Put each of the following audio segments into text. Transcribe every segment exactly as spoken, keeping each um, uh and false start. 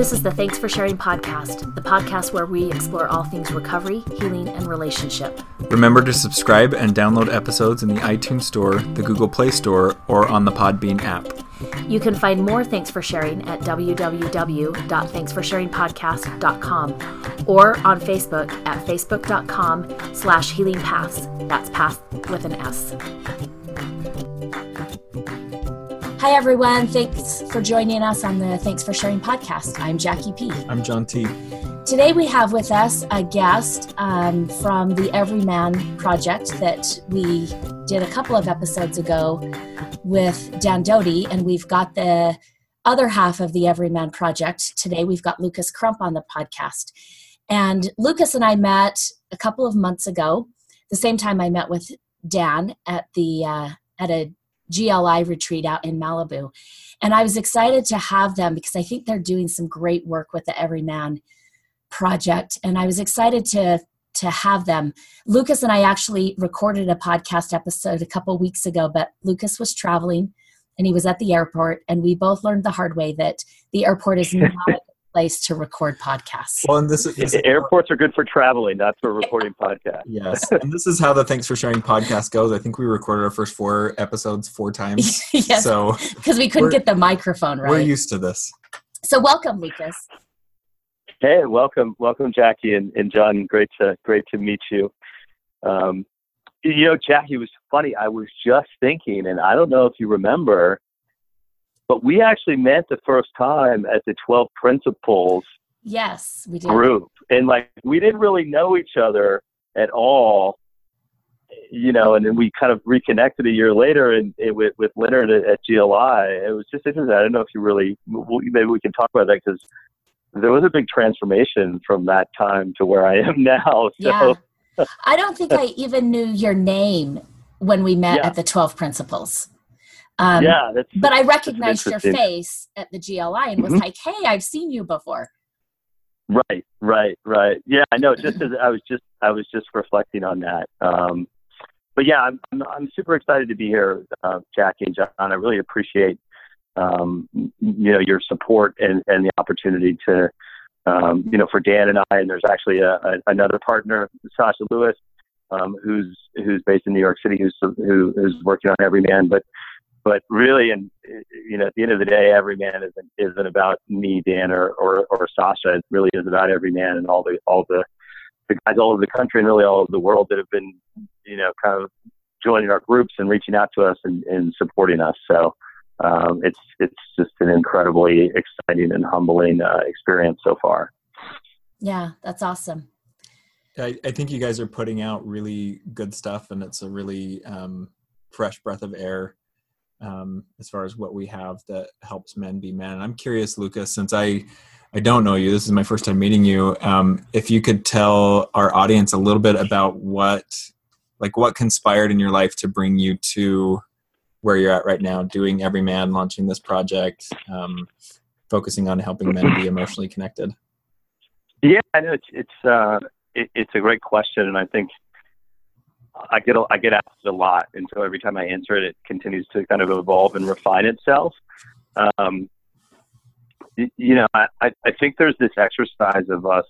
This is the Thanks for Sharing podcast, the podcast where we explore all things recovery, healing, and relationship. Remember to subscribe and download episodes in the iTunes Store, the Google Play Store, or on the Podbean app. You can find more Thanks for Sharing at w w w dot thanks for sharing podcast dot com or on Facebook at facebook dot com slash healing paths. That's path with an S. Hi, everyone. Thanks for joining us on the Thanks for Sharing podcast. I'm Jackie P. I'm John T. Today we have with us a guest um, from the Everyman Project that we did a couple of episodes ago with Dan Doty, and we've got the other half of the Everyman Project. Today we've got Lucas Crump on the podcast. And Lucas and I met a couple of months ago, the same time I met with Dan at the uh, at a G L I retreat out in Malibu. And I was excited to have them because I think they're doing some great work with the Everyman Project. And I was excited to, to have them. Lucas and I actually recorded a podcast episode a couple weeks ago, but Lucas was traveling and he was at the airport. And we both learned the hard way that the airport is not a good place to record podcasts. Well, and this, this airports are good for traveling, not for recording podcasts. Yes, and this is how the Thanks for Sharing podcast goes. I think we recorded our first four episodes four times. Yes, so because we couldn't get the microphone right. We're used to this. So welcome, Lucas. Hey, welcome, welcome, Jackie and, and John. Great to great to meet you. Um, you know, Jackie, it was funny. I was just thinking, and I don't know if you remember, but we actually met the first time at the twelve Principles yes, we did. group. And like, we didn't really know each other at all, you know, and then we kind of reconnected a year later and it, with, with Leonard at, at G L I. It was just interesting. I don't know if you really, maybe we can talk about that because there was a big transformation from that time to where I am now. So. Yeah. I don't think I even knew your name when we met yeah. at the twelve Principles. Um, yeah, that's, but I recognized your interesting. face at the G L I and was mm-hmm. like, "Hey, I've seen you before." Right, right, right. Yeah, I know. Just as I was just, I was just reflecting on that. Um, but yeah, I'm, I'm, I'm super excited to be here, uh, Jackie and John. I really appreciate, um, you know, your support and, and the opportunity to, um, you know, for Dan and I. And there's actually a, a, another partner, Sasha Lewis, um, who's who's based in New York City, who's who, who's working on Everyman, but. But really, and you know, at the end of the day, Everyman isn't isn't about me, Dan, or, or or Sasha. It really is about Everyman and all the all the, the guys all over the country and really all over the world that have been, you know, kind of joining our groups and reaching out to us and, and supporting us. So um, it's it's just an incredibly exciting and humbling uh, experience so far. Yeah, that's awesome. I, I think you guys are putting out really good stuff, and it's a really um, fresh breath of air. Um, as far as what we have that helps men be men. And I'm curious, Lucas, since I, I don't know you, this is my first time meeting you. Um, if you could tell our audience a little bit about what, like what conspired in your life to bring you to where you're at right now, doing Everyman, launching this project, um, focusing on helping men be emotionally connected. Yeah, I know it's, it's, uh, it, it's a great question. And I think, I get I get asked a lot, and so every time I answer it, it continues to kind of evolve and refine itself. Um, you know, I, I think there's this exercise of us,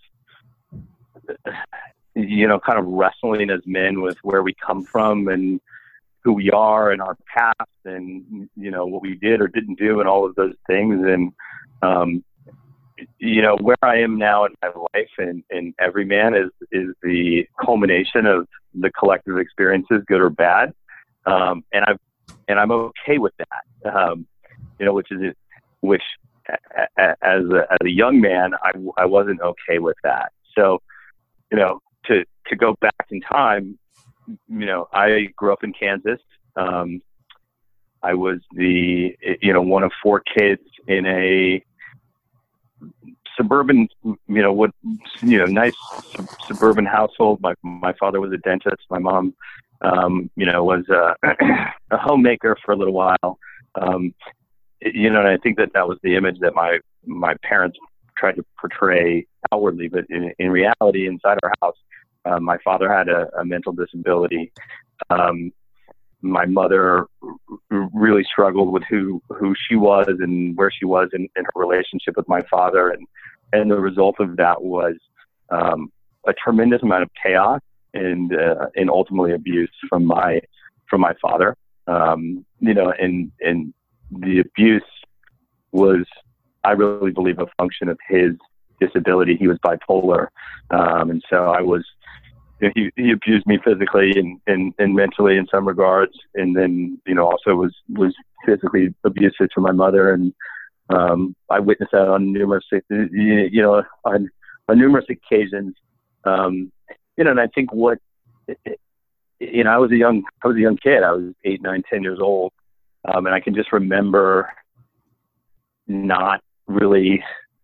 you know, kind of wrestling as men with where we come from and who we are and our past and, you know, what we did or didn't do and all of those things. And, um, you know, where I am now in my life and, and Everyman is, is the culmination of the collective experiences, good or bad. Um, and I'm, and I'm okay with that. Um, you know, which is, which as a, as a young man, I, I wasn't okay with that. So, you know, to, to go back in time, you know, I grew up in Kansas. Um, I was the, you know, one of four kids in a suburban, you know, what, you know, nice sub- suburban household. My, my father was a dentist. My mom, um, you know, was a, a homemaker for a little while. Um, you know, and I think that that was the image that my, my parents tried to portray outwardly, but in, in reality, inside our house, uh, my father had a, a mental disability. Um, my mother r- really struggled with who, who she was and where she was in, in her relationship with my father. And and the result of that was um, a tremendous amount of chaos and uh, and ultimately abuse from my from my father. Um, you know, and and the abuse was, I really believe, a function of his disability. He was bipolar, um, and so I was. You know, he he abused me physically and, and, and mentally in some regards, and then you know also was was physically abusive to my mother, and um, I witnessed that on numerous you know on, on numerous occasions. Um, you know, and I think what you know, I was a young I was a young kid. I was eight, nine, ten years old, um, and I can just remember not really.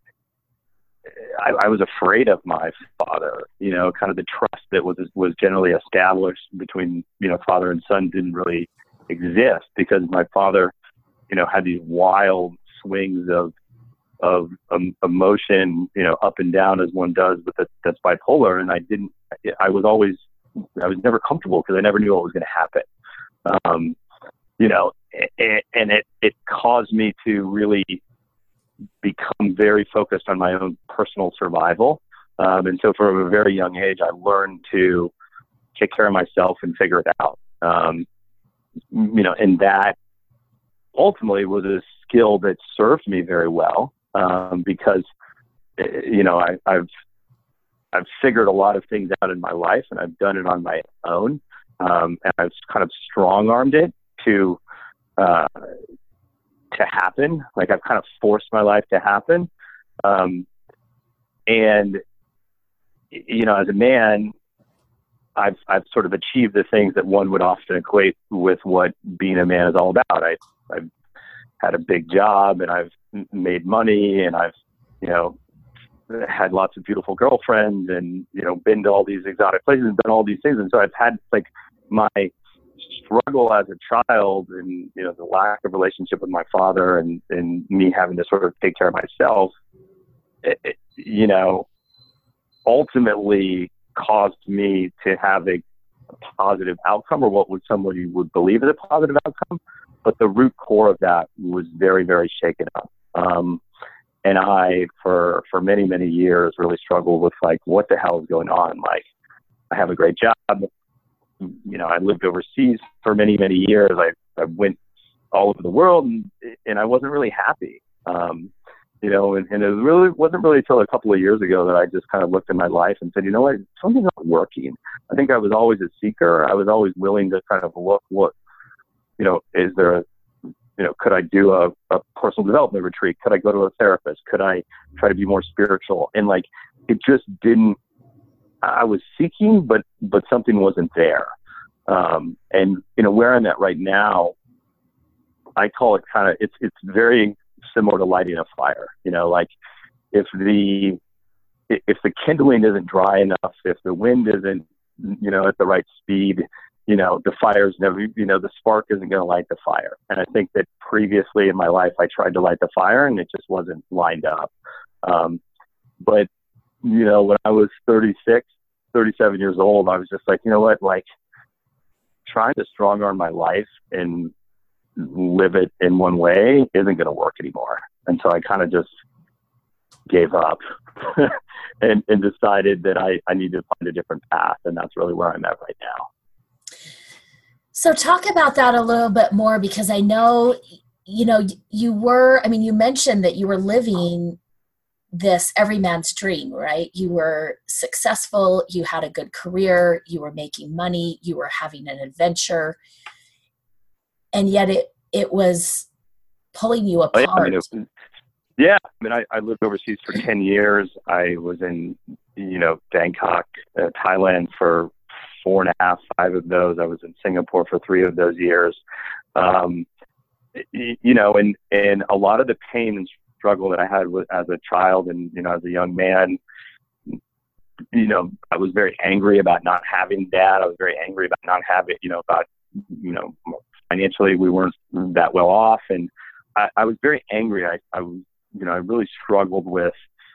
I, I was afraid of my father, you know, kind of the trust that was was generally established between, you know, father and son didn't really exist because my father, you know, had these wild swings of of um, emotion, you know, up and down as one does, but that, that's bipolar. And I didn't, I was always, I was never comfortable because I never knew what was going to happen. Um, you know, and, and it, it caused me to really become very focused on my own personal survival. Um, and so from a very young age, I learned to take care of myself and figure it out. Um, you know, and that ultimately was a skill that served me very well. Um, because, you know, I, I've, I've figured a lot of things out in my life and I've done it on my own. Um, and I've kind of strong armed it to, uh, to happen. Like I've kind of forced my life to happen. Um, and, you know, as a man, I've, I've sort of achieved the things that one would often equate with what being a man is all about. I, I've had a big job and I've made money and I've, you know, had lots of beautiful girlfriends and, you know, been to all these exotic places and done all these things. And so I've had like my struggle as a child and, you know, the lack of relationship with my father and, and me having to sort of take care of myself, it, it, you know, ultimately caused me to have a, a positive outcome, or what would somebody would believe is a positive outcome. But the root core of that was very, very shaken up. Um, and I, for, for many, many years really struggled with like, what the hell is going on? Like, I have a great job. You know, I lived overseas for many, many years. I, I went all over the world and, and I wasn't really happy. Um, you know, and, and it really wasn't really until a couple of years ago that I just kind of looked at my life and said, you know what, something's not working. I think I was always a seeker. I was always willing to kind of look what, you know, is there a, you know, could I do a, a personal development retreat? Could I go to a therapist? Could I try to be more spiritual? And like, it just didn't, I was seeking, but, but something wasn't there. Um, and, you know, where I'm at right now, I call it kind of, it's, it's very similar to lighting a fire, you know, like if the, if the kindling isn't dry enough, if the wind isn't, you know, at the right speed, you know, the fire's never, you know, the spark isn't going to light the fire. And I think that previously in my life, I tried to light the fire and it just wasn't lined up. Um, but, you know, when I was thirty-six, thirty-seven years old, I was just like, you know what, like trying to strong arm my life and live it in one way isn't going to work anymore. And so I kind of just gave up and, and decided that I, I need to find a different path. And that's really where I'm at right now. So talk about that a little bit more, because I know, you know, you were, I mean, you mentioned that you were living this every man's dream, right? You were successful, you had a good career, you were making money, you were having an adventure, and yet it, it was pulling you apart. Oh, yeah, I mean, it, yeah, I mean, I, I lived overseas for ten years. I was in, you know, Bangkok, uh, Thailand for four and a half, five of those. I was in Singapore for three of those years. Um, you know, and, and a lot of the pain and struggle that I had with, as a child and, you know, as a young man, you know, I was very angry about not having dad. I was very angry about not having, you know, about, you know, financially we weren't that well off. And I, I was very angry. I, I was, you know, I really struggled with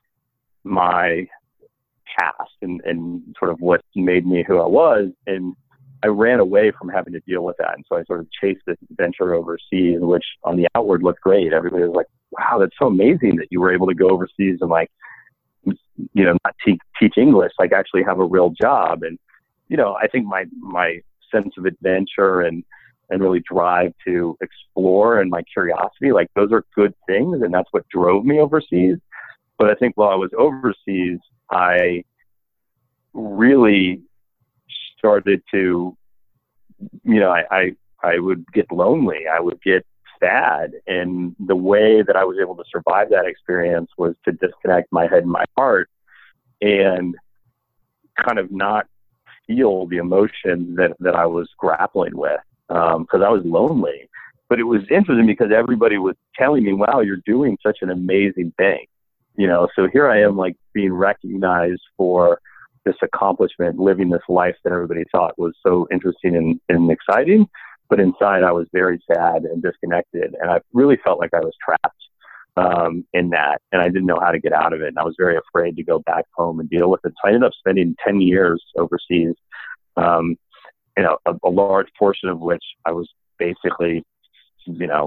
my past and, and sort of what made me who I was. And I ran away from having to deal with that. And so I sort of chased this adventure overseas, which on the outward looked great. Everybody was like, wow, that's so amazing that you were able to go overseas and like you know, not te- teach English, like actually have a real job. And, you know, I think my, my sense of adventure and, and really drive to explore and my curiosity, like those are good things. And that's what drove me overseas. But I think while I was overseas, I really started to, you know, I, I, I would get lonely. I would get sad. And the way that I was able to survive that experience was to disconnect my head and my heart and kind of not feel the emotion that, that I was grappling with. Um, cause I was lonely, but it was interesting because everybody was telling me, wow, you're doing such an amazing thing. You know, so here I am, like being recognized for this accomplishment, living this life that everybody thought was so interesting and, and exciting. But inside I was very sad and disconnected. And I really felt like I was trapped um, in that. And I didn't know how to get out of it. And I was very afraid to go back home and deal with it. So I ended up spending ten years overseas. Um, you know, a, a large portion of which I was basically, you know,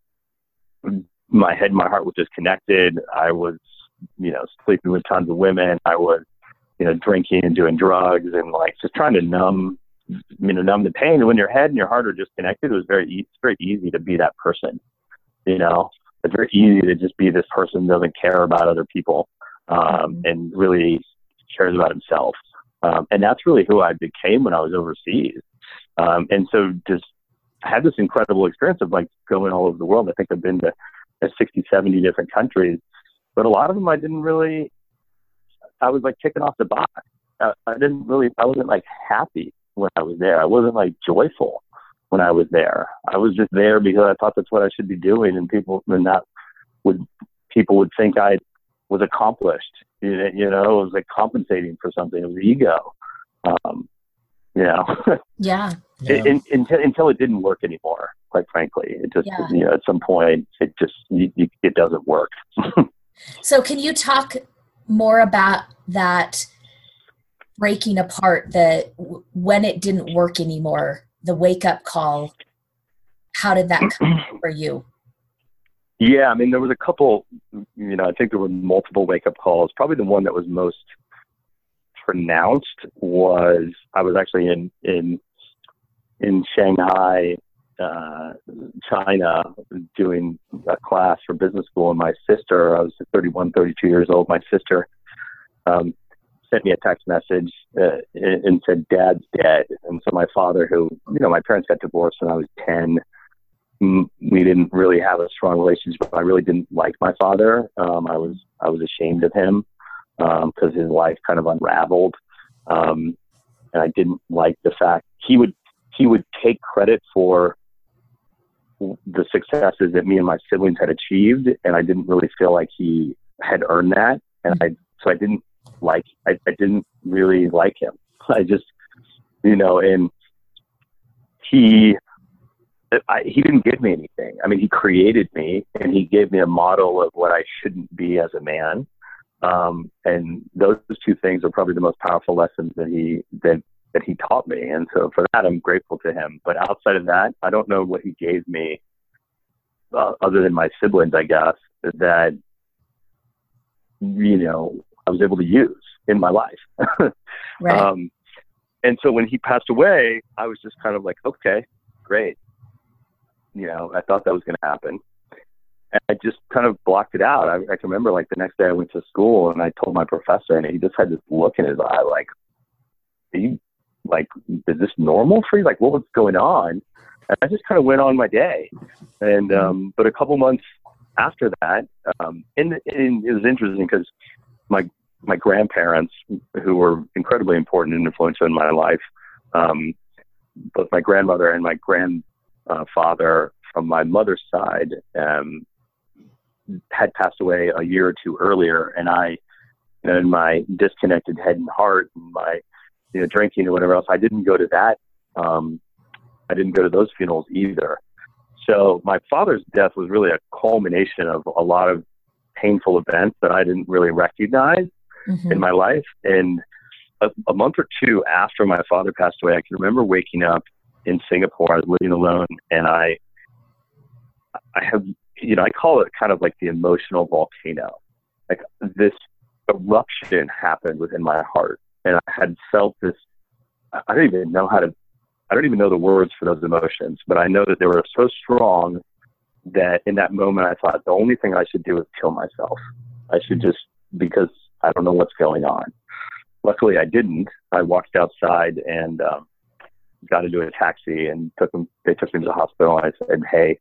my head and my heart was disconnected. I was, you know, sleeping with tons of women. I was, you know, drinking and doing drugs and like just trying to numb, you know, numb the pain. And when your head and your heart are disconnected, it was very, e- it's very easy to be that person. You know, it's very easy to just be this person who doesn't care about other people um, and really cares about himself. Um, and that's really who I became when I was overseas. Um, and so just had this incredible experience of like going all over the world. I think I've been to uh, sixty, seventy different countries, but a lot of them I didn't really, I was like kicking off the box. I, I didn't really, I wasn't like happy when I was there. I wasn't like joyful when I was there. I was just there because I thought that's what I should be doing. And people, and that would, people would think I was accomplished. You know, it was like compensating for something. It was ego. Um, you know, Yeah. Yeah. it, in, until, until it didn't work anymore, quite frankly. It just, Yeah. you know, at some point, it just, you, you, it doesn't work. So can you talk more about that breaking apart, the when it didn't work anymore, the wake up call? How did that come for you? Yeah, I mean, there was a couple, you know, I think there were multiple wake-up calls. Probably the one that was most pronounced was I was actually in in in Shanghai, uh, China, doing a class for business school, and my sister, I was thirty-one, thirty-two years old, my sister um, sent me a text message uh, and said, "Dad's dead." And so my father, who, you know, my parents got divorced when I was ten. We didn't really have a strong relationship. I really didn't like my father. Um, I was I was ashamed of him because um, his life kind of unraveled, um, and I didn't like the fact he would he would take credit for the successes that me and my siblings had achieved, and I didn't really feel like he had earned that. And I so I didn't like I, I didn't really like him. I just, you know, and he. I, he didn't give me anything. I mean, he created me and he gave me a model of what I shouldn't be as a man. Um, and those two things are probably the most powerful lessons that he, that, that he taught me. And so for that, I'm grateful to him. But outside of that, I don't know what he gave me uh, other than my siblings, I guess, that, you know, I was able to use in my life. Right. um, and so when he passed away, I was just kind of like, okay, great. You know, I thought that was going to happen. And I just kind of blocked it out. I, I can remember like the next day I went to school and I told my professor and he just had this look in his eye like, are you like, is this normal for you? Like, what was going on? And I just kind of went on my day. And, um, but a couple months after that, um, and, and it was interesting because my, my grandparents, who were incredibly important and influential in my life, um, both my grandmother and my grand, Uh, father from my mother's side um, had passed away a year or two earlier, and I, you know, in my disconnected head and heart, and my, you know, drinking or whatever else, I didn't go to that. Um, I didn't go to those funerals either. So my father's death was really a culmination of a lot of painful events that I didn't really recognize mm-hmm. in my life. And a, a month or two after my father passed away, I can remember waking up in Singapore. I was living alone, and I, I have, you know, I call it kind of like the emotional volcano. Like this eruption happened within my heart. And I had felt this, I don't even know how to, I don't even know the words for those emotions, but I know that they were so strong that in that moment I thought the only thing I should do is kill myself. I should just, because I don't know what's going on. Luckily I didn't. I walked outside and um, got into a taxi and took them, they took me to the hospital, and I said, hey,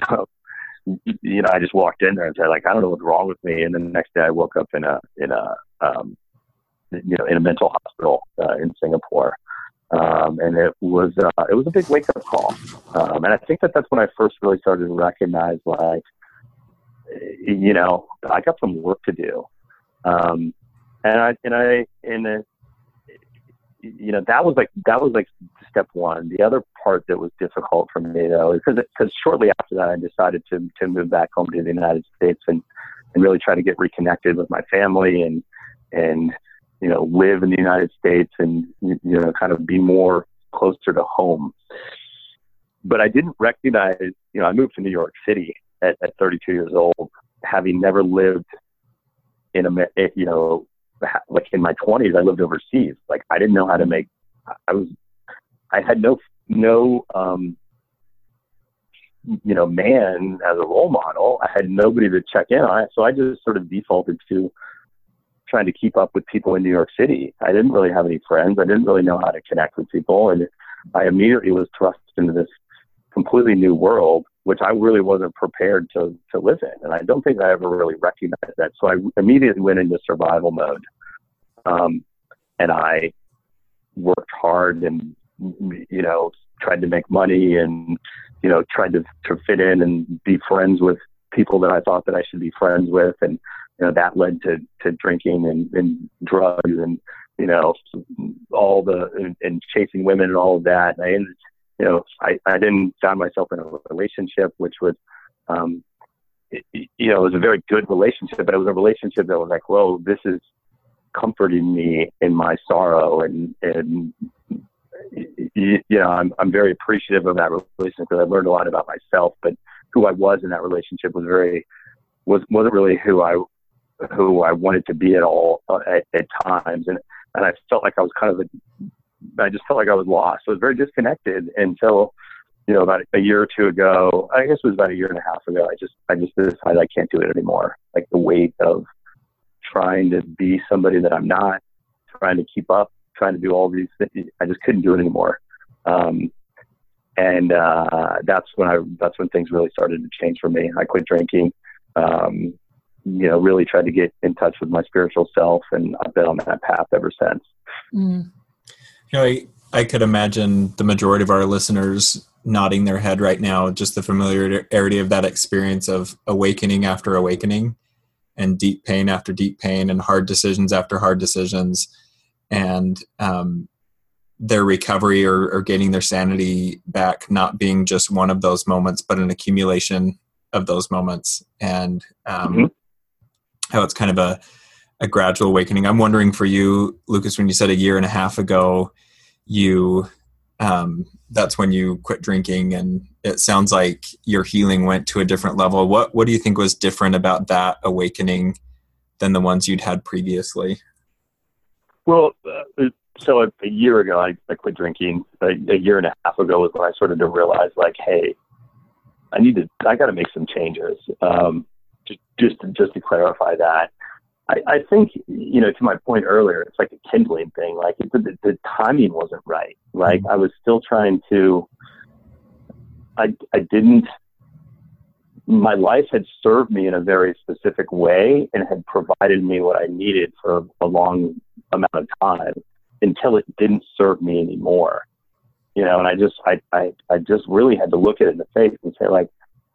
you know, I just walked in there and said, like, I don't know what's wrong with me. And then the next day I woke up in a, in a, um, you know, in a mental hospital uh, in Singapore. Um, and it was, uh, it was a big wake up call. Um, and I think that that's when I first really started to recognize, like, you know, I got some work to do. Um, and I, and I, and it, you know, that was like, that was like step one. The other part that was difficult for me though, is because, because shortly after that, I decided to, to move back home to the United States and, and really try to get reconnected with my family and, and, you know, live in the United States and, you know, kind of be more closer to home. But I didn't recognize, you know, I moved to New York City at, at thirty-two years old, having never lived in a, you know, like in my twenties, I lived overseas. Like I didn't know how to make, I was, I had no, no, um, you know, man as a role model. I had nobody to check in on it. So I just sort of defaulted to trying to keep up with people in New York City. I didn't really have any friends. I didn't really know how to connect with people. And I immediately was thrust into this completely new world, which I really wasn't prepared to, to live in. And I don't think I ever really recognized that. So I immediately went into survival mode. Um, and I worked hard and, you know, tried to make money and, you know, tried to, to fit in and be friends with people that I thought that I should be friends with. And, you know, that led to, to drinking and, and drugs and, you know, all the, and, and chasing women and all of that. And I ended, you know, I, I didn't find myself in a relationship, which was, um, it, you know, it was a very good relationship, but it was a relationship that was like, whoa, this is comforting me in my sorrow. And, and, you know, I'm, I'm very appreciative of that relationship because I learned a lot about myself, but who I was in that relationship was very, was, wasn't really who I, who I wanted to be at all uh, at, at times. And, and I felt like I was kind of, a, I just felt like I was lost. So I was very disconnected until, you know, about a year or two ago, I guess it was about a year and a half ago. I just, I just decided I can't do it anymore. Like the weight of trying to be somebody that I'm not, trying to keep up, trying to do all these things. I just couldn't do it anymore. Um, and, uh, that's when I, that's when things really started to change for me. I quit drinking, um, you know, really tried to get in touch with my spiritual self, and I've been on that path ever since. Mm. You know, I, I could imagine the majority of our listeners nodding their head right now, just the familiarity of that experience of awakening after awakening and deep pain after deep pain and hard decisions after hard decisions, and um, their recovery or, or getting their sanity back not being just one of those moments, but an accumulation of those moments. And um, mm-hmm. how it's kind of a, a gradual awakening. I'm wondering for you, Lucas, when you said a year and a half ago, you, um, that's when you quit drinking, and it sounds like your healing went to a different level. What, what do you think was different about that awakening than the ones you'd had previously? Well, uh, so a, a year ago, I, I quit drinking. A, a year and a half ago was when I started to realize, like, hey, I need to, I got to make some changes. Um, just, just, to, just to clarify that, I, I think, you know, to my point earlier, it's like a kindling thing. Like it, the, the timing wasn't right. Like I was still trying to, I, I didn't, my life had served me in a very specific way and had provided me what I needed for a long amount of time until it didn't serve me anymore. You know, and I just, I, I, I just really had to look at it in the face and say, like,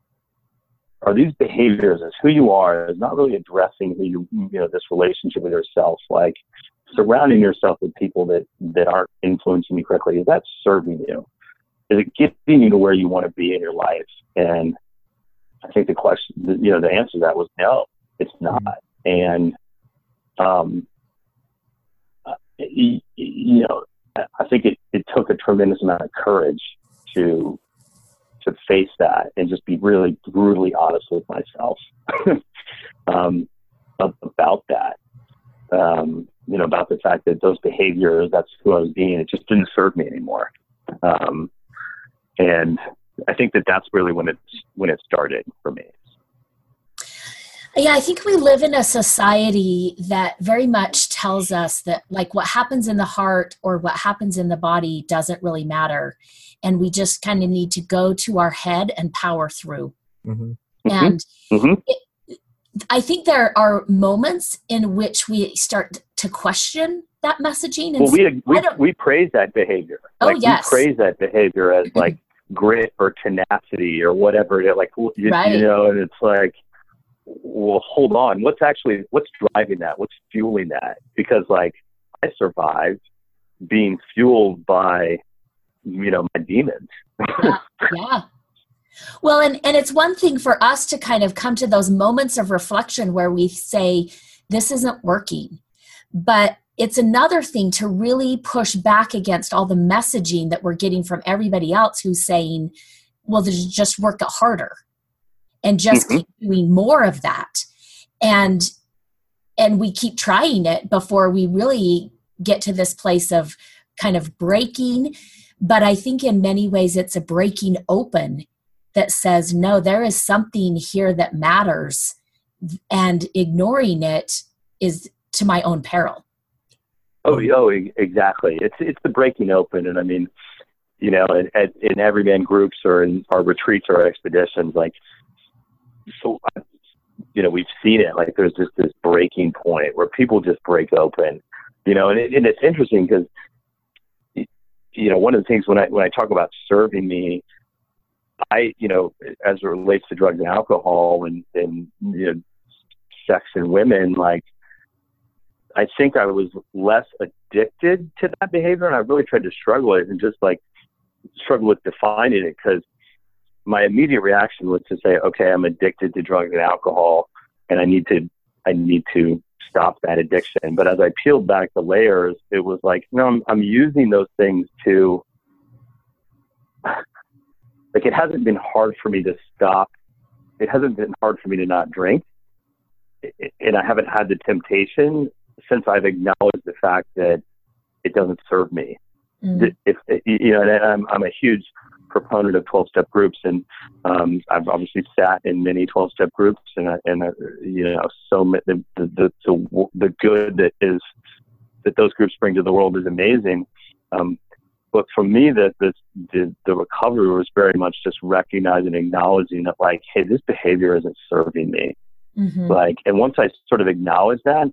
are these behaviors, as who you are, is not really addressing who you, you know, this relationship with yourself, like surrounding yourself with people that, that aren't influencing you correctly. Is that serving you? Is it getting you to where you want to be in your life? And I think the question, you know, the answer to that was no, it's not. And, um, uh, you, you know, I think it, it took a tremendous amount of courage to to face that and just be really brutally honest with myself um, about that. um, you know, about the fact that those behaviors, that's who I was being, it just didn't serve me anymore. Um, and I think that that's really when it, when it started for me. Yeah, I think we live in a society that very much tells us that like what happens in the heart or what happens in the body doesn't really matter. And we just kind of need to go to our head and power through. Mm-hmm. And Mm-hmm. it, I think there are moments in which we start to question that messaging. And Well, say, we, we, I don't- we praise that behavior. Oh, Like, yes. We praise that behavior as like grit or tenacity or whatever. It, like, you, Right. you know, and it's like, well, hold on. What's actually, what's driving that? What's fueling that? Because like I survived being fueled by, you know, my demons. yeah, yeah. Well, and, and it's one thing for us to kind of come to those moments of reflection where we say, this isn't working. But it's another thing to really push back against all the messaging that we're getting from everybody else who's saying, well, just work it harder. And just Mm-hmm. keep doing more of that. And and we keep trying it before we really get to this place of kind of breaking. But I think in many ways it's a breaking open that says, no, there is something here that matters. And ignoring it is to my own peril. Oh, oh, exactly. It's it's the breaking open. And I mean, you know, in, in everyman groups or in our retreats or our expeditions, like, so, you know, we've seen it, like there's just this breaking point where people just break open, you know, and, it, and it's interesting because, you know, one of the things when I, when I talk about serving me, I, you know, as it relates to drugs and alcohol and, and, you know, sex and women, like, I think I was less addicted to that behavior, and I really tried to struggle with it and just like struggle with defining it, because my immediate reaction was to say, okay, I'm addicted to drugs and alcohol and I need to, I need to stop that addiction. But as I peeled back the layers, it was like, no, I'm, I'm using those things to, like, it hasn't been hard for me to stop. It hasn't been hard for me to not drink. And I haven't had the temptation since I've acknowledged the fact that it doesn't serve me. Mm. If, you know, and I'm, I'm a huge proponent of twelve-step groups, and um, I've obviously sat in many twelve-step groups, and uh, and uh, you know, so the, the the the good that is that those groups bring to the world is amazing. Um, but for me, that the, the the recovery was very much just recognizing and acknowledging that, like, hey, this behavior isn't serving me. Mm-hmm. Like, and once I sort of acknowledged that,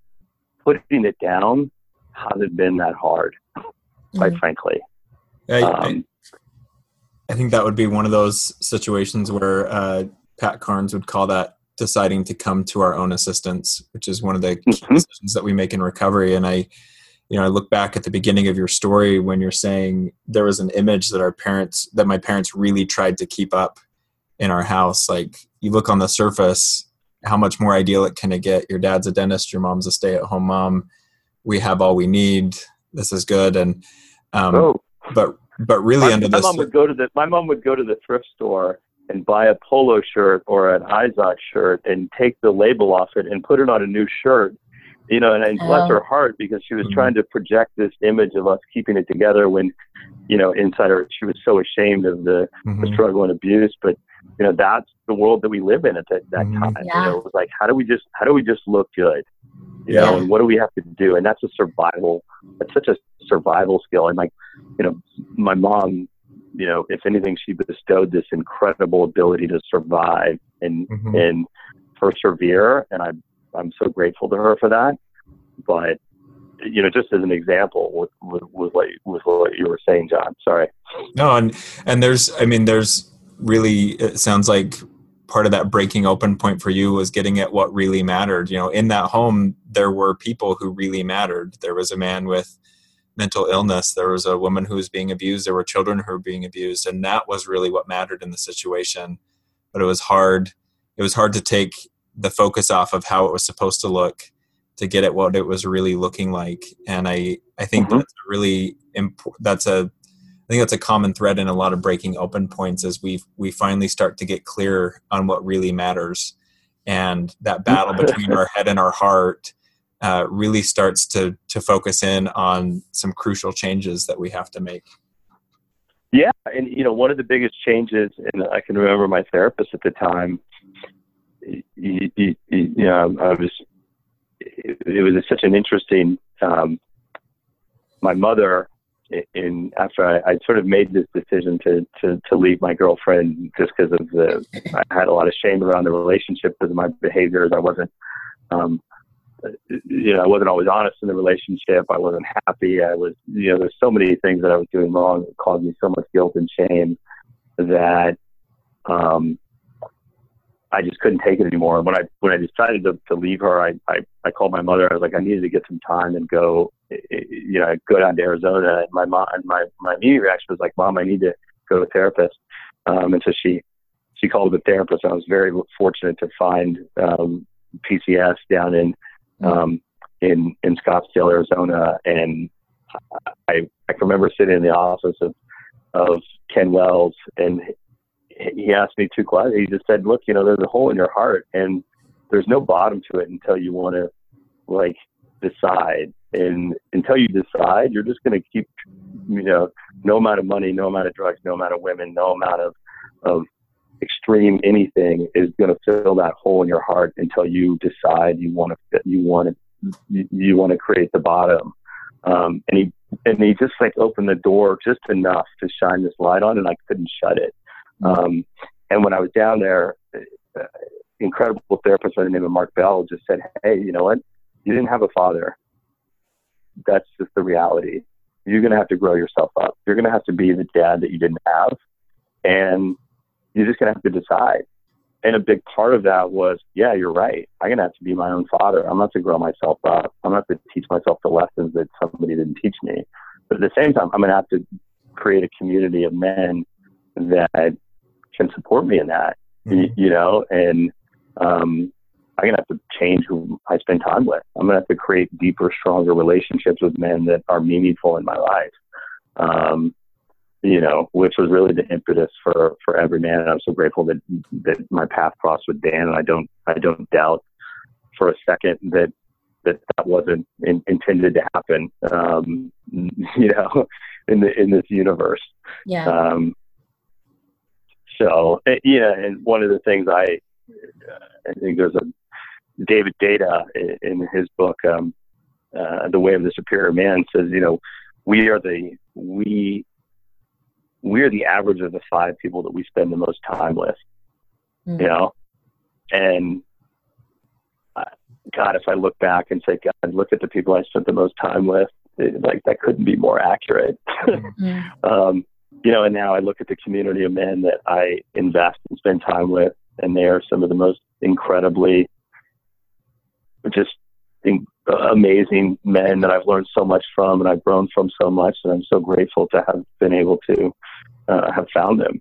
putting it down hasn't been that hard, quite mm-hmm. frankly. I, um, I, I think that would be one of those situations where uh, Pat Carnes would call that deciding to come to our own assistance, which is one of the key mm-hmm. decisions that we make in recovery. And I, you know, I look back at the beginning of your story when you're saying there was an image that our parents, that my parents really tried to keep up in our house. Like, you look on the surface, how much more idyllic can it get? Your dad's a dentist, your mom's a stay-at-home mom. We have all we need. This is good. And um, oh. but but really my, under my this, mom would go to the my mom would go to the thrift store and buy a polo shirt or an Izod shirt and take the label off it and put it on a new shirt. You know, and, and oh. bless her heart, because she was mm-hmm. trying to project this image of us keeping it together when, you know, inside her, she was so ashamed of the, mm-hmm. the struggle and abuse. But, you know, that's the world that we live in at that, that mm-hmm. time. Yeah. You know, it was like, how do we just, how do we just look good? You yeah. know, and what do we have to do? And that's a survival, it's such a survival skill. And like, you know, my mom, you know, if anything, she bestowed this incredible ability to survive and, mm-hmm. and persevere. And I, I'm so grateful to her for that. But, you know, just as an example with, with, with, what, with what you were saying, John, sorry. No, and, and there's, I mean, there's really, it sounds like part of that breaking open point for you was getting at what really mattered. You know, in that home, there were people who really mattered. There was a man with mental illness. There was a woman who was being abused. There were children who were being abused. And that was really what mattered in the situation. But it was hard. It was hard to take the focus off of how it was supposed to look to get at what it was really looking like. And I, I think mm-hmm. that's a really important, that's a, I think that's a common thread in a lot of breaking open points, as we we finally start to get clear on what really matters. And that battle between our head and our heart, uh, really starts to to focus in on some crucial changes that we have to make. Yeah, and you know, one of the biggest changes, and I can remember my therapist at the time. You, you, you know, I was. It, it was such an interesting. Um, my mother, in after I, I sort of made this decision to to to leave my girlfriend just because of the, I had a lot of shame around the relationship because of my behaviors. I wasn't, um, you know, I wasn't always honest in the relationship. I wasn't happy. I was, you know, there's so many things that I was doing wrong that caused me so much guilt and shame that um, I just couldn't take it anymore. And when I when I decided to, to leave her, I, I I called my mother. I was like, I needed to get some time and go, you know, go down to Arizona. And my mom, my my immediate reaction was like, Mom, I need to go to a therapist. Um, and so she she called a therapist. I was very fortunate to find um, P C S down in um, in in Scottsdale, Arizona. And I I can remember sitting in the office of of Ken Wells, and he asked me two questions. He just said, look, you know, there's a hole in your heart and there's no bottom to it until you want to like decide. And until you decide, you're just going to keep, you know, no amount of money, no amount of drugs, no amount of women, no amount of, of extreme anything is going to fill that hole in your heart until you decide you want to, you want to, you, you want to create the bottom. Um, and he, and he just like opened the door just enough to shine this light on, and I couldn't shut it. Um, and when I was down there, uh, incredible therapist by the name of Mark Bell just said, hey, you know what? You didn't have a father. That's just the reality. You're going to have to grow yourself up. You're going to have to be the dad that you didn't have. And you're just going to have to decide. And a big part of that was, yeah, you're right. I'm going to have to be my own father. I'm not to grow myself up. I'm not to teach myself the lessons that somebody didn't teach me. But at the same time, I'm going to have to create a community of men that can support me in that, mm-hmm. you, you know, and um, I'm going to have to change who I spend time with. I'm going to have to create deeper, stronger relationships with men that are meaningful in my life, um, you know, which was really the impetus for, for Every Man. And I'm so grateful that, that my path crossed with Dan. And I don't, I don't doubt for a second that, that that wasn't in, intended to happen, um, you know, in the, in this universe. Yeah. Um, So, yeah, and one of the things I, uh, I think there's a David Data in, in his book, um, uh, The Way of the Superior Man, says, you know, we are the, we, we are the average of the five people that we spend the most time with, mm-hmm. you know, and uh, God, if I look back and say, God, look at the people I spent the most time with, it, like that couldn't be more accurate. Mm-hmm. um, You know, and now I look at the community of men that I invest and spend time with, and they are some of the most incredibly just in, uh, amazing men that I've learned so much from, and I've grown from so much, and I'm so grateful to have been able to uh, have found them.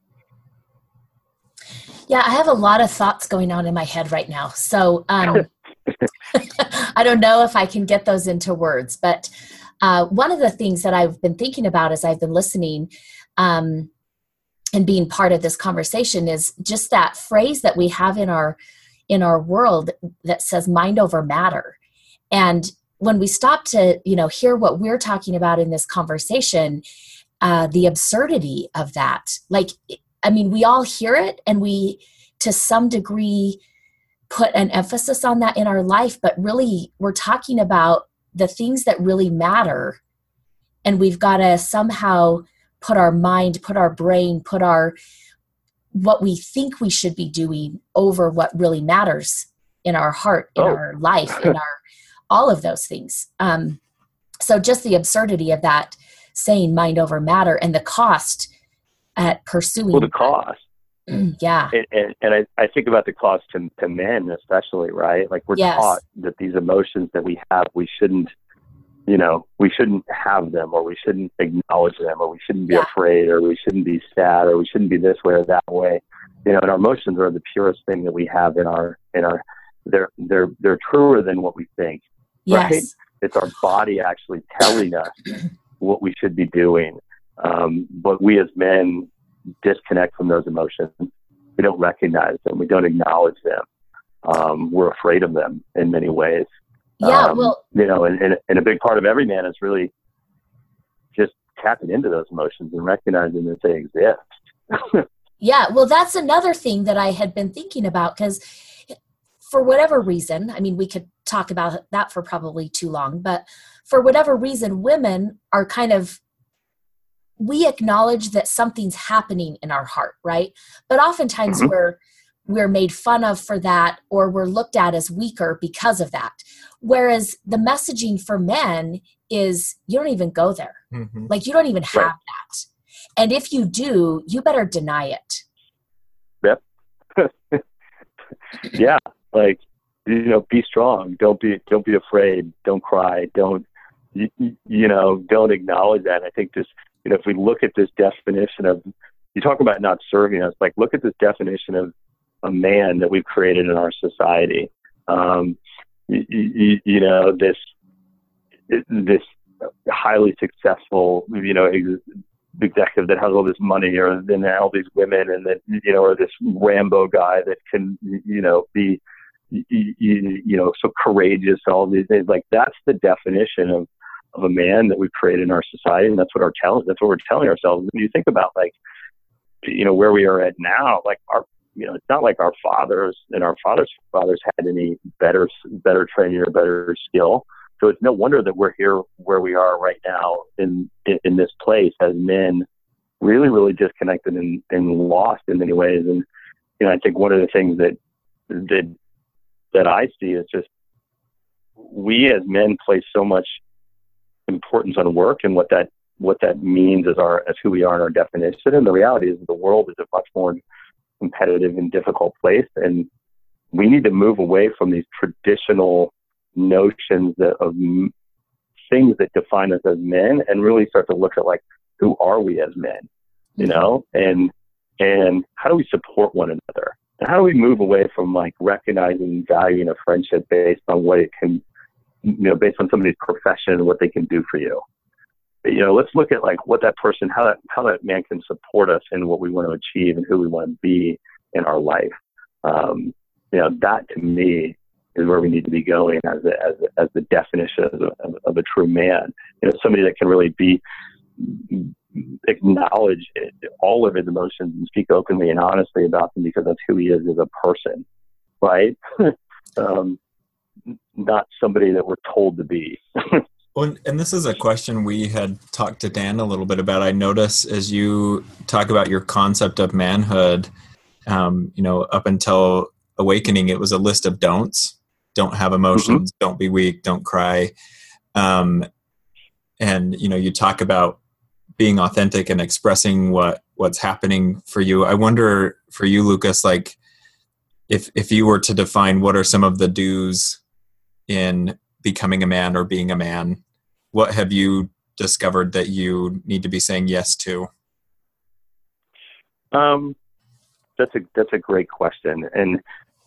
Yeah, I have a lot of thoughts going on in my head right now. So um, I don't know if I can get those into words, but Uh, one of the things that I've been thinking about as I've been listening um, and being part of this conversation is just that phrase that we have in our in our world that says mind over matter. And when we stop to, you know, hear what we're talking about in this conversation, uh, the absurdity of that, like, I mean, we all hear it and we, to some degree, put an emphasis on that in our life, but really we're talking about the things that really matter. And we've got to somehow put our mind, put our brain, put our, what we think we should be doing over what really matters in our heart, in oh. our life, in our, all of those things. Um, so just the absurdity of that saying mind over matter and the cost at pursuing. Well, the cost. Yeah. And, and, and I, I think about the cost to, to men, especially, right? Like we're yes. taught that these emotions that we have, we shouldn't, you know, we shouldn't have them, or we shouldn't acknowledge them, or we shouldn't be yeah. afraid, or we shouldn't be sad, or we shouldn't be this way or that way. You know, and our emotions are the purest thing that we have in our, in our, they're, they're, they're truer than what we think, yes. right? It's our body actually telling us what we should be doing. Um, but we as men disconnect from those emotions. We don't recognize them. We don't acknowledge them. Um, we're afraid of them in many ways. Yeah, um, well, you know, and, and, and a big part of every man is really just tapping into those emotions and recognizing that they exist. yeah, well, that's another thing that I had been thinking about, because for whatever reason, I mean, we could talk about that for probably too long, but for whatever reason, women are kind of, we acknowledge that something's happening in our heart, right? But oftentimes Mm-hmm. we're we're made fun of for that, or we're looked at as weaker because of that. Whereas the messaging for men is, you don't even go there. Mm-hmm. Like, you don't even have Right. that. And if you do, you better deny it. Yep. Yeah. Like, you know, be strong. Don't be, don't be afraid. Don't cry. Don't, you, you know, don't acknowledge that. I think this, you know, if we look at this definition of, you talk about not serving us, like, look at this definition of a man that we've created in our society. Um, you, you, you know, this, this highly successful, you know, ex- executive that has all this money, or then all these women, and that, you know, or this Rambo guy that can, you know, be, you, you, you know, so courageous, all these things. Like, that's the definition of, of a man that we've created in our society. And that's what our tell, that's what we're telling ourselves. When you think about, like, you know, where we are at now, like, our, you know, it's not like our fathers and our fathers' fathers had any better, better training or better skill. So it's no wonder that we're here where we are right now in, in, in this place as men, really, really disconnected and, and lost in many ways. And, you know, I think one of the things that, that, that I see is just, we as men place so much importance on work and what that, what that means as our, as who we are in our definition. And the reality is the world is a much more competitive and difficult place. And we need to move away from these traditional notions that, of m- things that define us as men, and really start to look at, like, who are we as men, you know, and, and how do we support one another? And how do we move away from, like, recognizing and valuing a friendship based on what it can, you know, based on somebody's profession and what they can do for you? You know, let's look at, like, what that person, how that, how that man can support us in what we want to achieve and who we want to be in our life. Um, you know, that to me is where we need to be going as a, as a, as the definition of a, of a true man. You know, somebody that can really be, acknowledge it, all of his emotions, and speak openly and honestly about them, because that's who he is as a person, right? um, not somebody that we're told to be. Well, and this is a question we had talked to Dan a little bit about. I notice as you talk about your concept of manhood, um, you know, up until awakening, it was a list of don'ts. Don't have emotions, mm-hmm. Don't be weak, don't cry. Um, and, you know, you talk about being authentic and expressing what, what's happening for you. I wonder for you, Lucas, like, if, if you were to define what are some of the do's in becoming a man or being a man, what have you discovered that you need to be saying yes to? Um, that's a, that's a great question. And,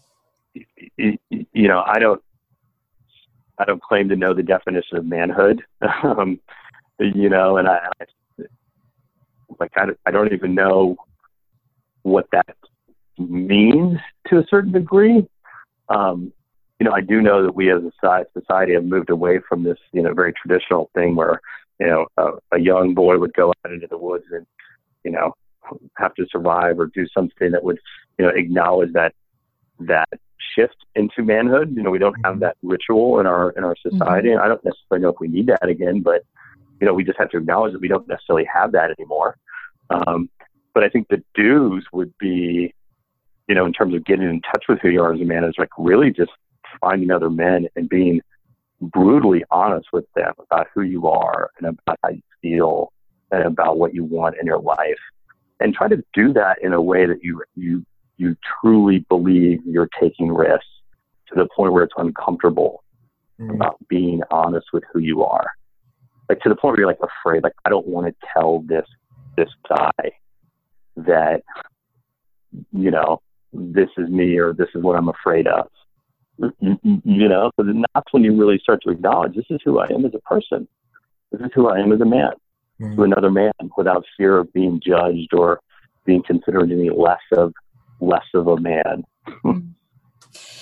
you know, I don't, I don't claim to know the definition of manhood, um, you know, and I, I like, I, I don't even know what that means to a certain degree. Um, you know, I do know that we as a society have moved away from this, you know, very traditional thing where, you know, a, a young boy would go out into the woods and, you know, have to survive or do something that would, you know, acknowledge that, that shift into manhood. You know, we don't have that ritual in our, in our society. Mm-hmm. And I don't necessarily know if we need that again, but, you know, we just have to acknowledge that we don't necessarily have that anymore. Um, but I think the do's would be, you know, in terms of getting in touch with who you are as a man, is like really just finding other men and being brutally honest with them about who you are and about how you feel and about what you want in your life, and try to do that in a way that you, you, you truly believe you're taking risks to the point where it's uncomfortable mm-hmm. about being honest with who you are. Like, to the point where you're like afraid, like, I don't want to tell this, this guy that, you know, this is me, or this is what I'm afraid of, you, you know, so then that's when you really start to acknowledge, this is who I am as a person. This is who I am as a man, mm-hmm. to another man, without fear of being judged or being considered any less of, less of a man.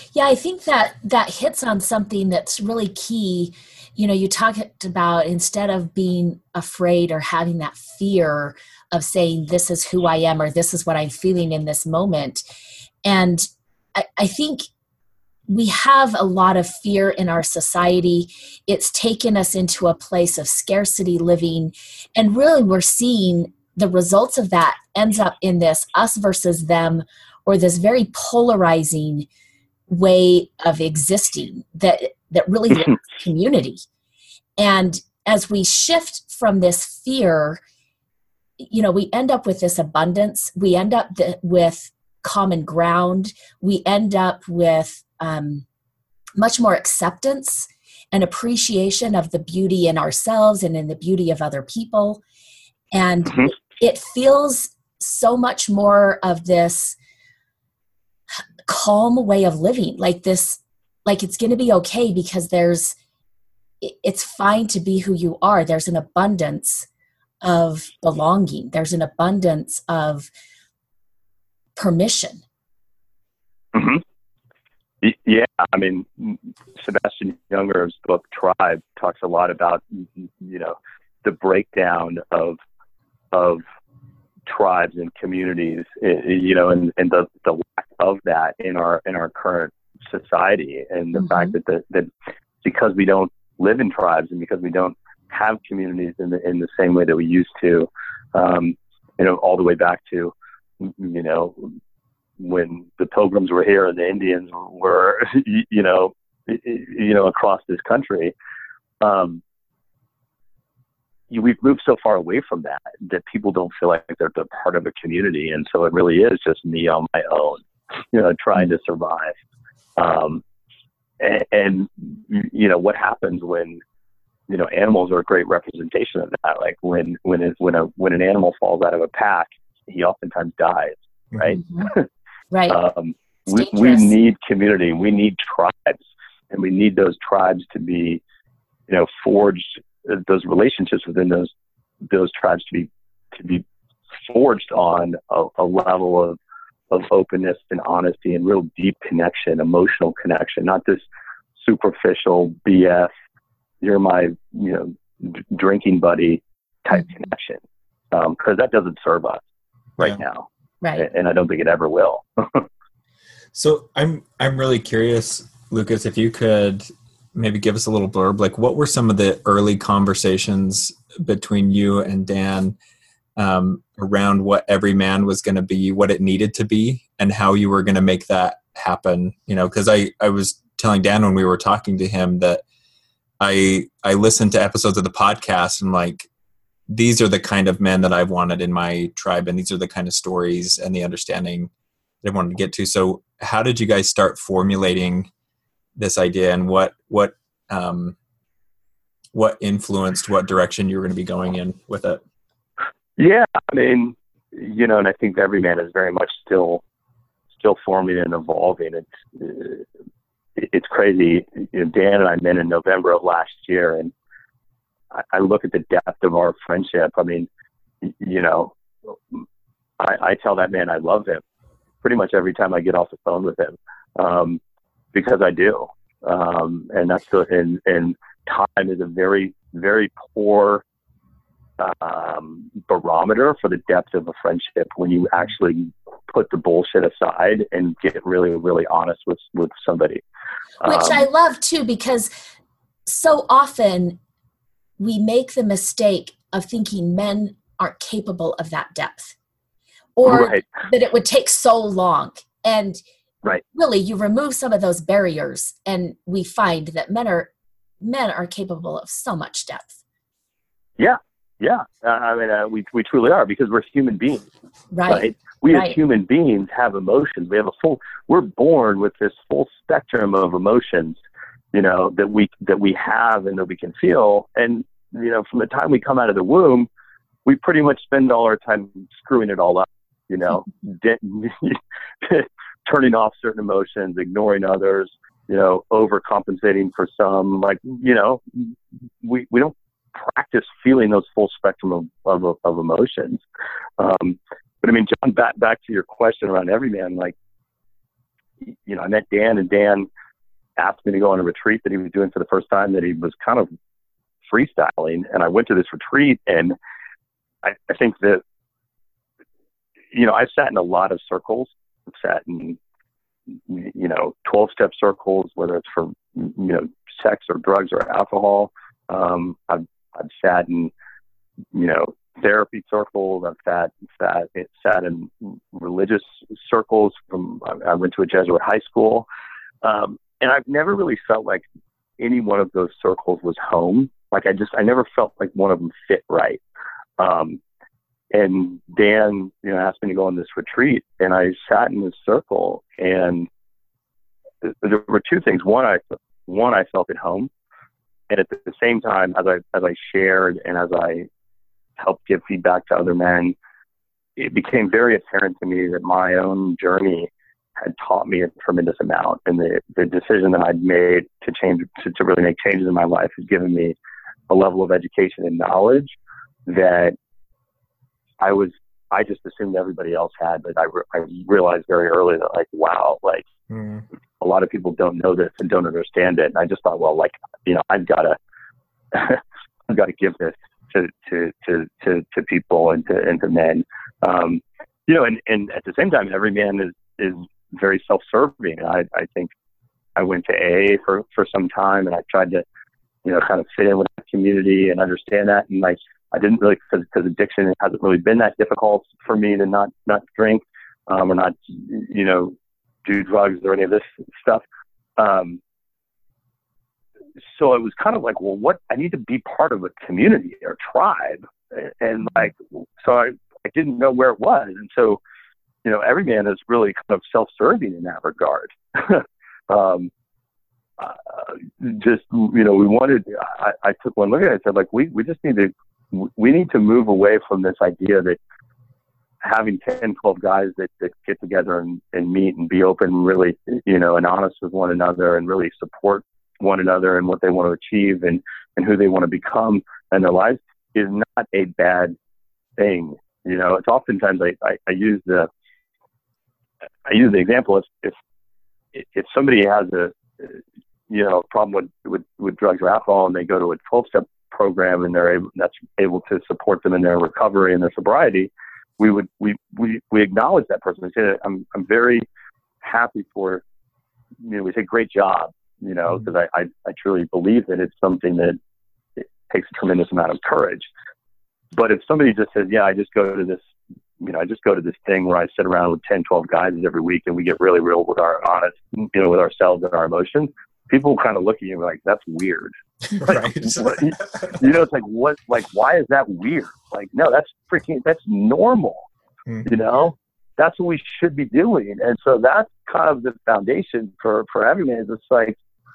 Yeah, I think that that hits on something that's really key. You know, you talked about instead of being afraid or having that fear of saying, this is who I am, or this is what I'm feeling in this moment. And I, I think we have a lot of fear in our society. It's taken us into a place of scarcity living. And really, we're seeing the results of that ends up in this us versus them, or this very polarizing way of existing that that really lacks community. And as we shift from this fear, you know, we end up with this abundance. We end up th- with common ground. We end up with um, much more acceptance and appreciation of the beauty in ourselves and in the beauty of other people. And mm-hmm. it feels so much more of this calm way of living, like this, like it's going to be okay because there's, it's fine to be who you are. There's an abundance of belonging. There's an abundance of permission. Mm-hmm. Yeah, I mean, Sebastian Junger's book Tribe talks a lot about, you know, the breakdown of of tribes and communities, you know, and, and the, the lack of that in our in our current society, and the mm-hmm. fact that the, that because we don't live in tribes and because we don't have communities in the in the same way that we used to, um, you know, all the way back to, you know, when the Pilgrims were here and the Indians were, you know, you know, across this country, um, we've moved so far away from that that people don't feel like they're, they're part of a community, and so it really is just me on my own, you know, trying to survive. Um, and, and you know what happens when, you know, animals are a great representation of that. Like when when it, when a when an animal falls out of a pack, he oftentimes dies, right? Mm-hmm. Right. um, we we need community. We need tribes, and we need those tribes to be, you know, forged. Those relationships within those those tribes to be to be forged on a, a level of of openness and honesty and real deep connection, emotional connection, not this superficial B S. You're my, you know, d- drinking buddy type mm-hmm. connection, because um, that doesn't serve us right yeah. now, right? And I don't think it ever will. So I'm I'm really curious, Lucas, if you could maybe give us a little blurb, like what were some of the early conversations between you and Dan um, around what Every Man was going to be, what it needed to be, and how you were going to make that happen? You know, because I, I was telling Dan when we were talking to him that I I listened to episodes of the podcast and like, these are the kind of men that I've wanted in my tribe, and these are the kind of stories and the understanding that I wanted to get to. So how did you guys start formulating this idea, and what what um, what influenced what direction you were going to be going in with it? Yeah, I mean, you know, and I think Every Man is very much still still forming and evolving. It's uh, it's crazy. You know, Dan and I met in November of last year, and I, I look at the depth of our friendship. I mean, you know, I, I tell that man I love him pretty much every time I get off the phone with him. Um, because I do. Um, and that's the, and, and time is a very, very poor, um, barometer for the depth of a friendship when you actually put the bullshit aside and get really, really honest with, with somebody. Which um, I love too, because so often we make the mistake of thinking men aren't capable of that depth, or right. that it would take so long. And right. really, you remove some of those barriers, and we find that men are men are capable of so much depth. Yeah, yeah. Uh, I mean, uh, we we truly are, because we're human beings, right? right? We right. as human beings have emotions. We have a full. We're born with this full spectrum of emotions, you know, that we that we have and that we can feel. And you know, from the time we come out of the womb, we pretty much spend all our time screwing it all up. You know, turning off certain emotions, ignoring others, you know, overcompensating for some. Like, you know, we, we don't practice feeling those full spectrum of, of, of emotions. Um, but I mean, John, back, back to your question around Every Man, like, you know, I met Dan, and Dan asked me to go on a retreat that he was doing for the first time, that he was kind of freestyling. And I went to this retreat, and I, I think that, you know, I've sat in a lot of circles. I've sat in, you know, twelve-step circles, whether it's for, you know, sex or drugs or alcohol. Um, I've, I've sat in, you know, therapy circles. I've sat, sat, sat in religious circles. From I went to a Jesuit high school. Um, and I've never really felt like any one of those circles was home. Like I just, I never felt like one of them fit right. Um, and Dan, you know, asked me to go on this retreat, and I sat in this circle, and th- there were two things. One, I, one, I felt at home. And at the same time, as I, as I shared and as I helped give feedback to other men, it became very apparent to me that my own journey had taught me a tremendous amount. And the, the decision that I'd made to change, to, to really make changes in my life has given me a level of education and knowledge that I was, I just assumed everybody else had, but I, re- I realized very early that, like, wow, like mm. a lot of people don't know this and don't understand it. And I just thought, well, like, you know, I've got to, I've got to give this to, to, to, to, to people and to, and to men. Um, you know, and, and at the same time, every man is, is very self-serving. I, I think I went to A A for, for some time, and I tried to, you know, kind of fit in with the community and understand that. And like, I didn't really, because because addiction hasn't really been that difficult for me to not, not drink um, or not, you know, do drugs or any of this stuff. Um, so it was kind of like, well, what, I need to be part of a community or tribe. And like, so I, I didn't know where it was. And so, you know, every man is really kind of self-serving in that regard. um, uh, just, you know, we wanted, I, I took one look at it and said, like, we, we just need to, we need to move away from this idea that having ten, twelve guys that, that get together and, and meet and be open, and really, you know, and honest with one another and really support one another and what they want to achieve and, and who they want to become in their lives is not a bad thing. You know, it's oftentimes I, I, I use the, I use the example if, if, if somebody has a, you know, problem with, with, with drugs or alcohol, and they go to a twelve-step program and they're able, that's able to support them in their recovery and their sobriety, we would, we, we, we acknowledge that person. We say, I'm, I'm very happy for, you know, we say, great job, you know, because I, I, I truly believe that it's something that it takes a tremendous amount of courage. But if somebody just says, yeah, I just go to this, you know, I just go to this thing where I sit around with ten, twelve guys every week and we get really real with our honest, you know, with ourselves and our emotions, people kind of look at you like, that's weird. Like, right. what, you know, it's like, what, like, why is that weird? Like, no, that's freaking, that's normal. Mm-hmm. You know, that's what we should be doing. And so that's kind of the foundation for, for everyone. It's like,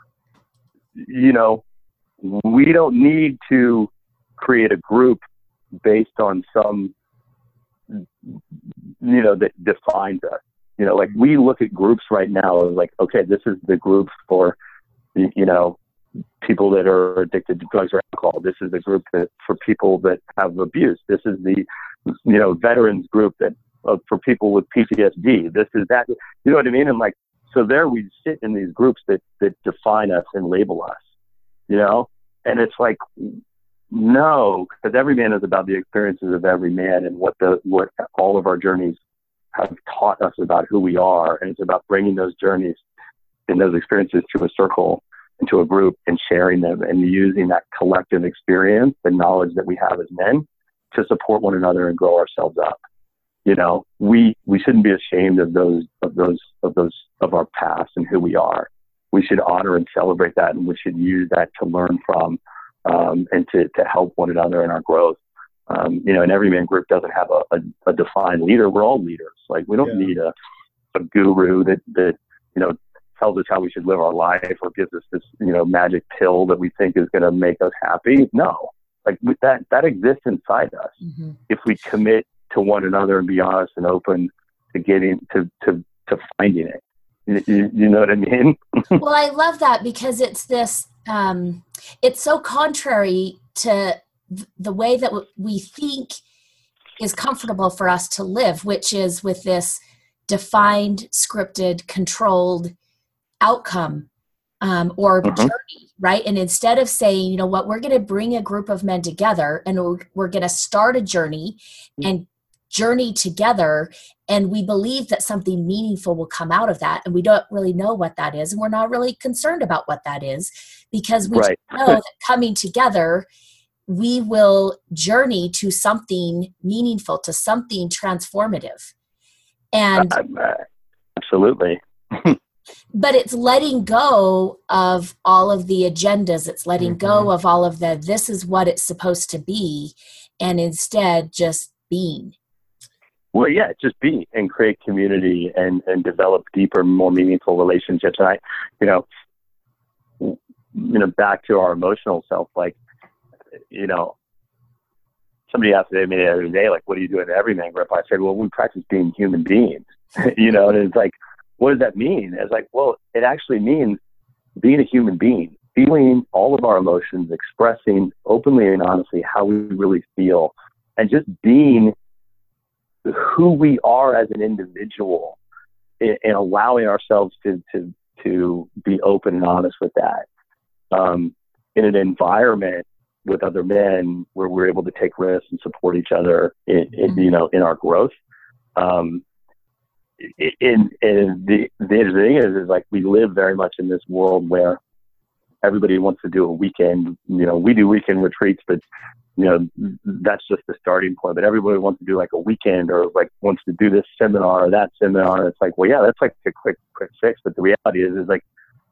you know, we don't need to create a group based on some, you know, that defines us. You know, like we look at groups right now as like, okay, this is the group for, you know, people that are addicted to drugs or alcohol. This is the group that for people that have abuse. This is the, you know, veterans group that uh, for people with P T S D. This is that, you know what I mean? And like, so there we sit in these groups that, that define us and label us, you know? And it's like, no, because every man is about the experiences of every man and what the, what all of our journeys have taught us about who we are. And it's about bringing those journeys and those experiences to a circle, into a group, and sharing them and using that collective experience, the knowledge that we have as men, to support one another and grow ourselves up. You know, we, we shouldn't be ashamed of those, of those, of those, of our past and who we are. We should honor and celebrate that, and we should use that to learn from, um, and to, to help one another in our growth. Um, you know, and every man group doesn't have a, a, a defined leader. We're all leaders. Like, we don't yeah. need a, a guru that, that, you know, tells us how we should live our life or gives us this, you know, magic pill that we think is going to make us happy. No, like that, that exists inside us. Mm-hmm. If we commit to one another and be honest and open to getting to, to, to finding it, you, you, you know what I mean? Well, I love that because it's this, um, it's so contrary to th- the way that w- we think is comfortable for us to live, which is with this defined, scripted, controlled outcome um, or Mhm. journey, right? And instead of saying, you know what, we're going to bring a group of men together and we're, we're going to start a journey and journey together, and we believe that something meaningful will come out of that, and we don't really know what that is, and we're not really concerned about what that is, because we Right. just know that coming together, we will journey to something meaningful, to something transformative. And Uh, uh, absolutely. but it's letting go of all of the agendas. It's letting Mm-hmm. go of all of the, this is what it's supposed to be. And instead just being. Well, yeah, just be and create community and, and develop deeper, more meaningful relationships. And I, you know, you know, back to our emotional self, like, you know, somebody asked me the other day, like, what do you do in the Everyman Group? I said, well, we practice being human beings, you know, and it's like, what does that mean? It's like, well, it actually means being a human being, feeling all of our emotions, expressing openly and honestly how we really feel, and just being who we are as an individual, and, and allowing ourselves to, to, to be open and honest with that. Um, in an environment with other men where we're able to take risks and support each other in, in you know, in our growth. Um, in, in the, the thing is, is like, we live very much in this world where everybody wants to do a weekend, you know, we do weekend retreats, but you know, that's just the starting point, but everybody wants to do like a weekend, or like wants to do this seminar or that seminar. It's like, well, yeah, that's like a quick, quick fix. But the reality is, is like,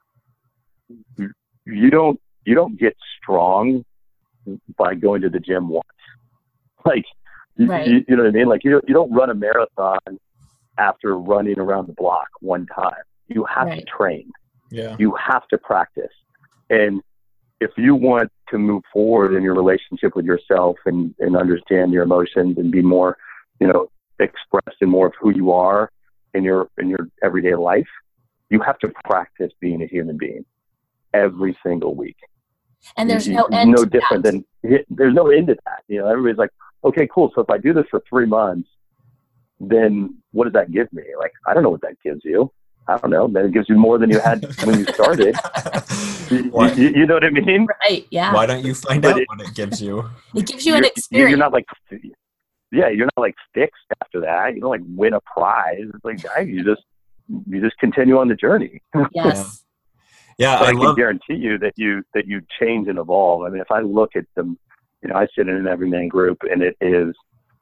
you don't, you don't get strong by going to the gym once. Like, Right. you, you know what I mean? Like, you don't, you don't run a marathon after running around the block one time. You have Right. to train. Yeah. You have to practice. And if you want to move forward in your relationship with yourself and, and understand your emotions and be more, you know, expressed in more of who you are in your, in your everyday life, you have to practice being a human being every single week. And there's You- no you- end no to different that. than, there's no end to that. You know, everybody's like, okay, cool. So if I do this for three months, then what does that give me? Like, I don't know what that gives you. I don't know. Then it gives you more than you had when you started. You, Why, you, you know what I mean? Right. Yeah. why don't you find But out it- what it gives you? It gives you an You're, experience. you're not like, yeah, you're not like fixed after that. You don't like win a prize. It's like, guys, you just, you just continue on the journey. Yes. Yeah, But I I, can love. guarantee you that you, that you change and evolve. I mean, if I look at them, you know, I sit in an Everyman Group, and it is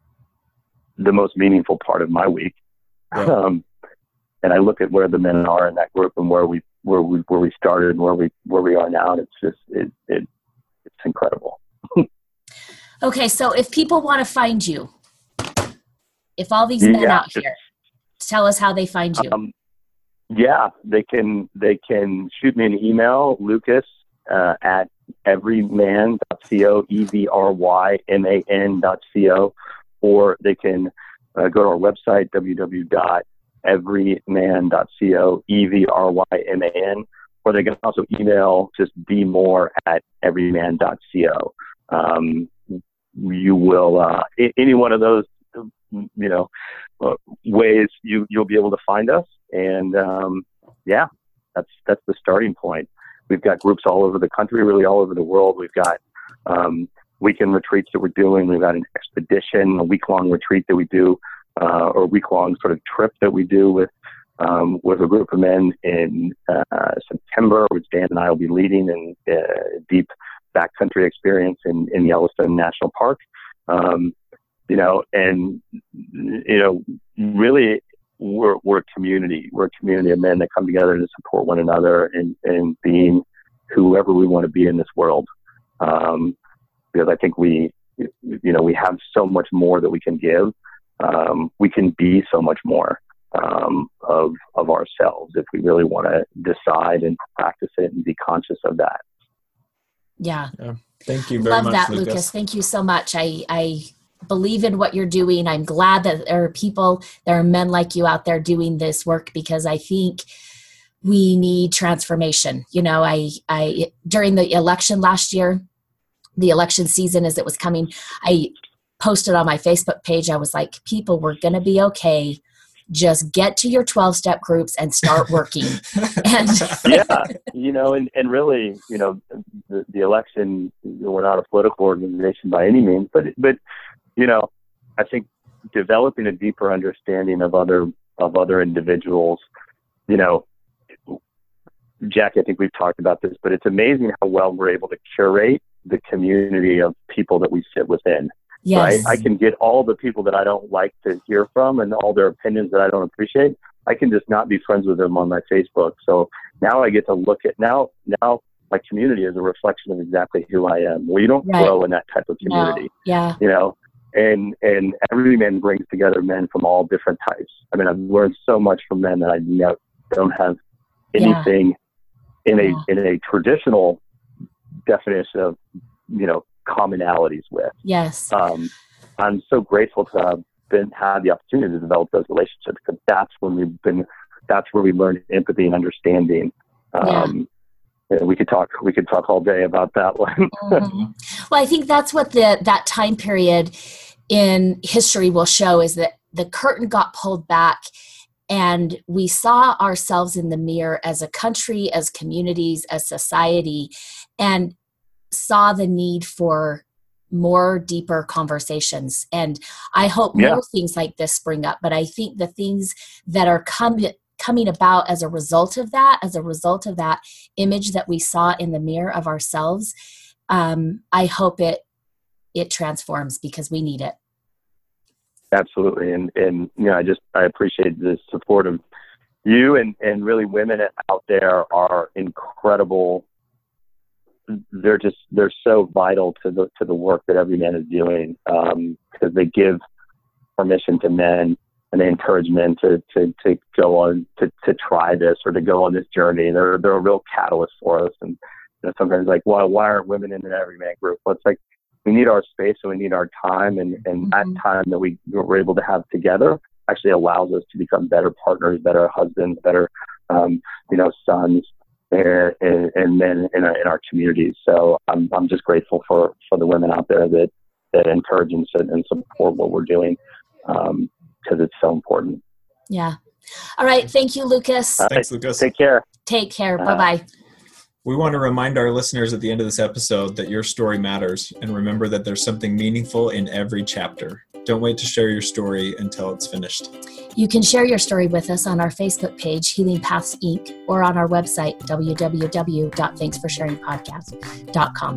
the most meaningful part of my week. Yeah. Um, and I look at where the men are in that group and where we, where we, where we started and where we, where we are now. And it's just, it, it it's incredible. Okay. So if people want to find you, if all these men Yeah. out here, tell us how they find you. Um, yeah, they can, they can shoot me an email, Lucas, uh, at everyman dot co, E V R Y M A N dot co, or they can uh, go to our website, w w w dot everyman dot co, E V R Y M A N, or they can also email just bmore at everyman dot co. Um, you will, uh, any one of those, you know, uh, ways you, you'll be able to find us. And, um, yeah, that's, that's the starting point. We've got groups all over the country, really all over the world. We've got, um, weekend retreats that we're doing. We've got an expedition, a week long retreat that we do, uh, or week long sort of trip that we do with, um, with a group of men in, uh, September, which Dan and I will be leading, in a deep backcountry experience in, in Yellowstone National Park. Um, you know, and, you know, really we're, we're a community. We're a community of men that come together to support one another and, and being whoever we want to be in this world. Um, because I think we, you know, we have so much more that we can give. Um, we can be so much more, um, of, of ourselves if we really want to decide and practice it and be conscious of that. Yeah. Yeah. Thank you very Love much, that, Lucas. Lucas. Thank you so much. I, I believe in what you're doing. I'm glad that there are people, there are men like you out there doing this work, because I think we need transformation. You know, I, I, during the election last year, the election season as it was coming, I posted on my Facebook page, I was like, people, we're going to be okay just get to your twelve-step groups and start working. And yeah, you know, and, and really, you know, the, the election, we're not a political organization by any means, but, but, you know, I think developing a deeper understanding of other, of other individuals, you know, Jack, I think we've talked about this, but it's amazing how well we're able to curate the community of people that we sit within. yes. Right? I can get all the people that I don't like to hear from and all their opinions that I don't appreciate. I can just not be friends with them on my Facebook. So now I get to look at now, now my community is a reflection of exactly who I am. We don't Right. grow in that type of community, No. Yeah. you know, and, and every man brings together men from all different types. I mean, I've learned so much from men that I ne- don't have anything in a, Yeah. in a traditional definition of, you know, commonalities with. Yes. Um, I'm so grateful to have been had the opportunity to develop those relationships, because that's when we've been, that's where we learn empathy and understanding. Um, and we could talk, we could talk all day about that one. Mhm. Well, I think that's what the that time period in history will show, is that the curtain got pulled back and we saw ourselves in the mirror as a country, as communities, as society, and saw the need for more deeper conversations. And I hope Yeah. more things like this spring up. But I think the things that are coming coming about as a result of that, as a result of that image that we saw in the mirror of ourselves, um, I hope it it transforms, because we need it. Absolutely. And, and, you know, I just, I appreciate the support of you, and, and really women out there are incredible. They're just, they're so vital to the, to the work that every man is doing, um, because they give permission to men and they encourage men to, to, to go on, to, to try this or to go on this journey. They're, they're a real catalyst for us. And, you know, sometimes like, why, why aren't women in an every man group? Well, it's like, we need our space and we need our time, and, and Mhm. that time that we we're able to have together actually allows us to become better partners, better husbands, better, um, you know, sons and, and, and men in our, in our communities. So I'm, I'm just grateful for, for the women out there that, that encourage and, and support what we're doing. Um, cause it's so important. Yeah. All right. Thank you, Lucas. Uh, Thanks, Lucas. Take care. Take care. Uh, Bye-bye. We want to remind our listeners at the end of this episode that your story matters, and remember that there's something meaningful in every chapter. Don't wait to share your story until it's finished. You can share your story with us on our Facebook page, Healing Paths Incorporated, or on our website, w w w dot thanks for sharing podcast dot com.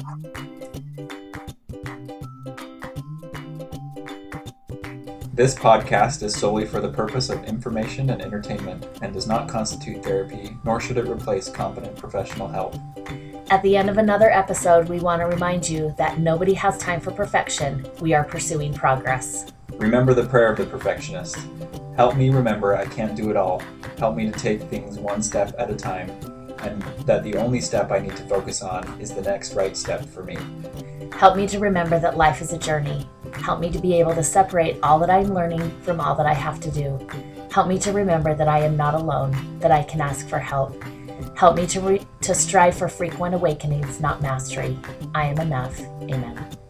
This podcast is solely for the purpose of information and entertainment and does not constitute therapy, nor should it replace competent professional help. At the end of another episode, we want to remind you that nobody has time for perfection. We are pursuing progress. Remember the prayer of the perfectionist. Help me remember I can't do it all. Help me to take things one step at a time, and that the only step I need to focus on is the next right step for me. Help me to remember that life is a journey. Help me to be able to separate all that I'm learning from all that I have to do. Help me to remember that I am not alone, that I can ask for help. Help me to, re- to strive for frequent awakenings, not mastery. I am enough. Amen.